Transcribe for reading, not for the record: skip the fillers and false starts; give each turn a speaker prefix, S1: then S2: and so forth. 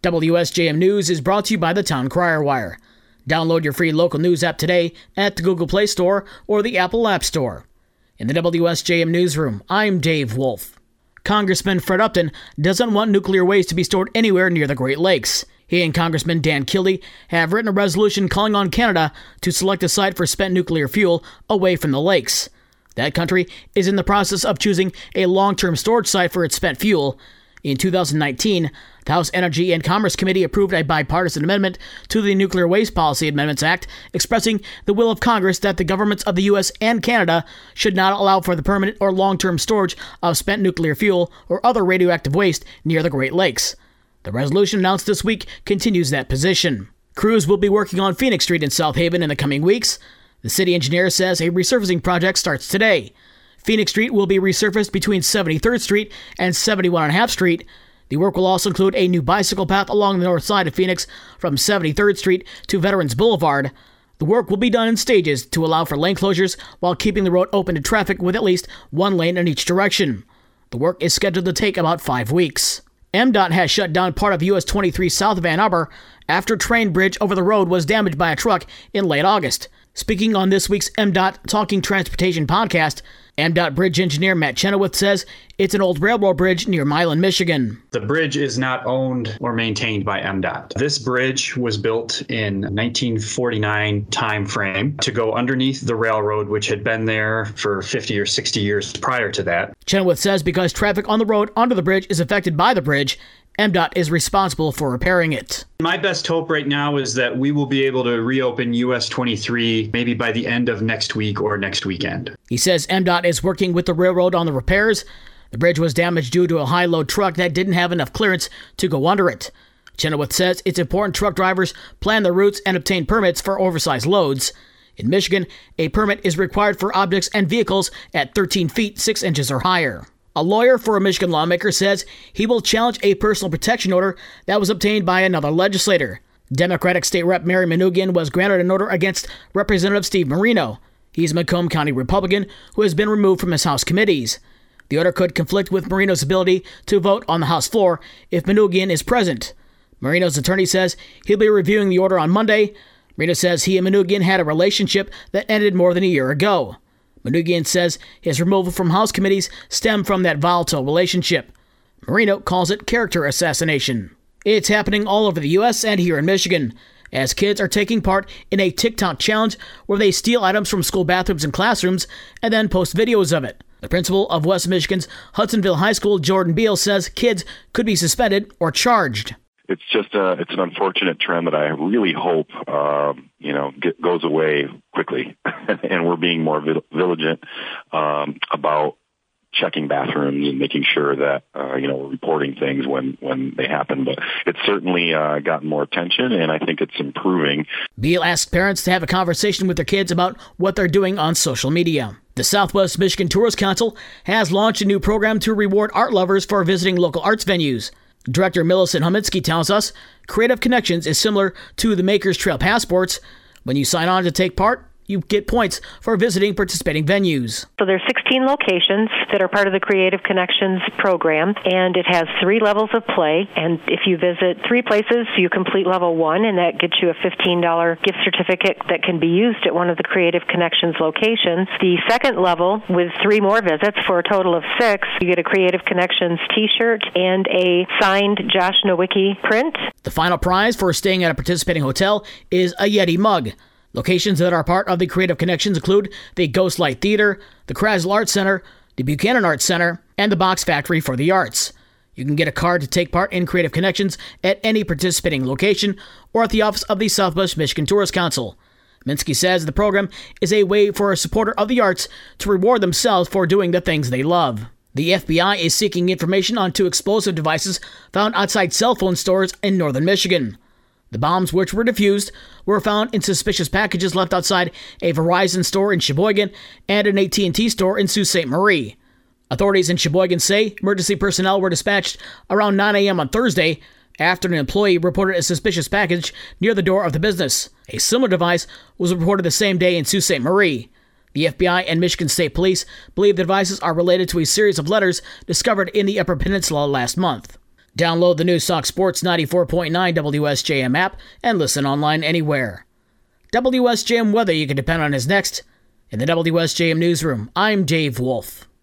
S1: WSJM News is brought to you by the Town Crier Wire. Download your free local news app today at the Google Play Store or the Apple App Store. In the WSJM Newsroom, I'm Dave Wolf. Congressman Fred Upton doesn't want nuclear waste to be stored anywhere near the Great Lakes. He and Congressman Dan Kildee have written a resolution calling on Canada to select a site for spent nuclear fuel away from the lakes. That country is in the process of choosing a long-term storage site for its spent fuel. In 2019, the House Energy and Commerce Committee approved a bipartisan amendment to the Nuclear Waste Policy Amendments Act, expressing the will of Congress that the governments of the U.S. and Canada should not allow for the permanent or long-term storage of spent nuclear fuel or other radioactive waste near the Great Lakes. The resolution announced this week continues that position. Crews will be working on Phoenix Street in South Haven in the coming weeks. The city engineer says a resurfacing project starts today. Phoenix Street will be resurfaced between 73rd Street and 71.5 Street. The work will also include a new bicycle path along the north side of Phoenix from 73rd Street to Veterans Boulevard. The work will be done in stages to allow for lane closures while keeping the road open to traffic with at least one lane in each direction. The work is scheduled to take about 5 weeks. MDOT has shut down part of US 23 south of Ann Arbor after a train bridge over the road was damaged by a truck in late August. Speaking on this week's MDOT Talking Transportation podcast, MDOT Bridge Engineer Matt Chenoweth says it's an old railroad bridge near Milan, Michigan.
S2: The bridge is not owned or maintained by MDOT. This bridge was built in 1949 timeframe to go underneath the railroad, which had been there for 50 or 60 years prior to that.
S1: Chenoweth says because traffic on the road under the bridge is affected by the bridge, MDOT is responsible for repairing it.
S2: My best hope right now is that we will be able to reopen US 23 maybe by the end of next week or next weekend.
S1: He says MDOT is working with the railroad on the repairs. The bridge was damaged due to a high-load truck that didn't have enough clearance to go under it. Chenoweth says it's important truck drivers plan their routes and obtain permits for oversized loads. In Michigan, a permit is required for objects and vehicles at 13 feet 6 inches or higher. A lawyer for a Michigan lawmaker says he will challenge a personal protection order that was obtained by another legislator. Democratic State Rep Mary Manoogian was granted an order against Representative Steve Marino. He's a Macomb County Republican who has been removed from his House committees. The order could conflict with Marino's ability to vote on the House floor if Manoogian is present. Marino's attorney says he'll be reviewing the order on Monday. Marino says he and Manoogian had a relationship that ended more than a year ago. Manoogian says his removal from House committees stemmed from that volatile relationship. Marino calls it character assassination. It's happening all over the U.S. and here in Michigan, as kids are taking part in a TikTok challenge where they steal items from school bathrooms and classrooms and then post videos of it. The principal of West Michigan's Hudsonville High School, Jordan Beal, says kids could be suspended or charged.
S3: It's just it's an unfortunate trend that I really hope goes away quickly, and we're being more vigilant about checking bathrooms and making sure that we're reporting things when they happen. But it's certainly gotten more attention, and I think it's improving.
S1: Beal asked parents to have a conversation with their kids about what they're doing on social media. The Southwest Michigan Tourist Council has launched a new program to reward art lovers for visiting local arts venues. Director Millicent Hominsky tells us Creative Connections is similar to the Maker's Trail Passports. When you sign on to take part, you get points for visiting participating venues.
S4: So there's 16 locations that are part of the Creative Connections program, and it has 3 levels of play. And if you visit 3 places, you complete level 1, and that gets you a $15 gift certificate that can be used at one of the Creative Connections locations. The second level, with 3 more visits for a total of 6, you get a Creative Connections t-shirt and a signed Josh Nowicki print.
S1: The final prize for staying at a participating hotel is a Yeti mug. Locations that are part of the Creative Connections include the Ghostlight Theater, the Krasl Arts Center, the Buchanan Arts Center, and the Box Factory for the Arts. You can get a card to take part in Creative Connections at any participating location or at the office of the Southwest Michigan Tourist Council. Minsky says the program is a way for a supporter of the arts to reward themselves for doing the things they love. The FBI is seeking information on 2 explosive devices found outside cell phone stores in northern Michigan. The bombs, which were defused, were found in suspicious packages left outside a Verizon store in Sheboygan and an AT&T store in Sault Ste. Marie. Authorities in Sheboygan say emergency personnel were dispatched around 9 a.m. on Thursday after an employee reported a suspicious package near the door of the business. A similar device was reported the same day in Sault Ste. Marie. The FBI and Michigan State Police believe the devices are related to a series of letters discovered in the Upper Peninsula last month. Download the Newstalk Sports 94.9 WSJM app and listen online anywhere. WSJM weather you can depend on is next. In the WSJM Newsroom, I'm Dave Wolf.